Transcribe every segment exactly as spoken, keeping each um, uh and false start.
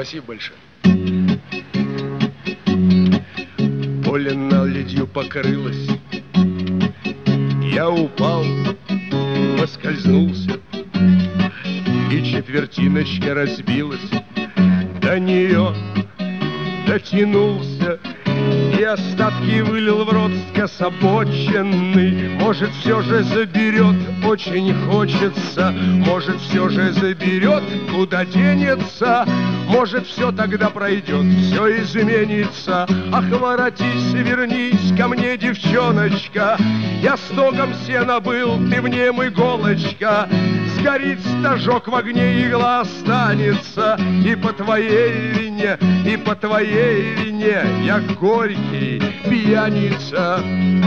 Спасибо большое. Поле наледью покрылось. Я упал, поскользнулся, и четвертиночка разбилась. До нее дотянулся и остатки вылил в рот скособоченный. Может, все же заберет, очень хочется. Может, все же заберет, куда денется. Может, все тогда пройдет, все изменится. Ах, воротись, вернись ко мне, девчоночка. Я стогом сена был, ты в нем иголочка. Сгорит стажок в огне, игла останется. И по твоей вине, и по твоей вине я горький пьяница.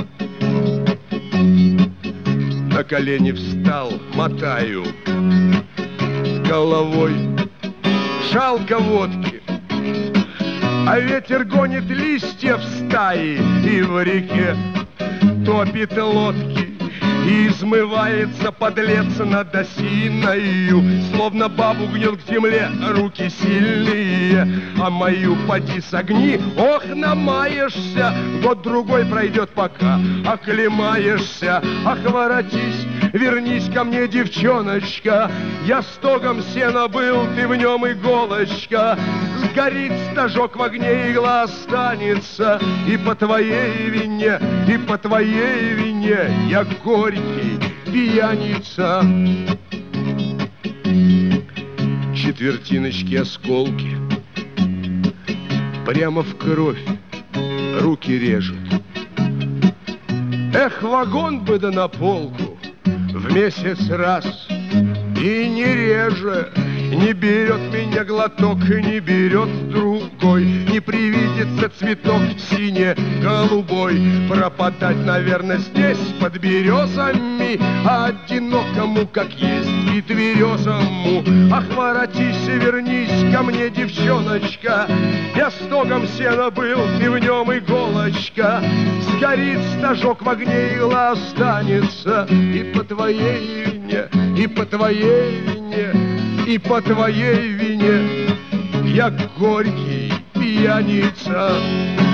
На колени встал, мотаю головой. Жалко водки, а ветер гонит листья в стае, и в реке топит лодки. И измывается подлец над осиною, словно бабу гнет к земле руки сильные. А мою поди согни, ох, намаешься, год-другой пройдет, пока оклемаешься. Ах, воротись, вернись ко мне, девчоночка. Я стогом сена был, ты в нем иголочка. Сгорит стажок в огне, игла останется. И по твоей вине, и по твоей вине я горький пьяница. Четвертиночки осколки прямо в кровь руки режут. Эх, вагон бы да на полку в месяц раз, и не реже. Не берет меня глоток, не берет другой. Не привидится цветок сине-голубой. Пропадать, наверное, здесь под березами, а одинокому, как есть, и тверезому. Ах, воротись и вернись ко мне, девчоночка. Я стогом сена был, ты в нем иголочка. Сгорит стажок в огне, игла останется. И по твоей вине, и по твоей вине, и по твоей вине я горький пьяница.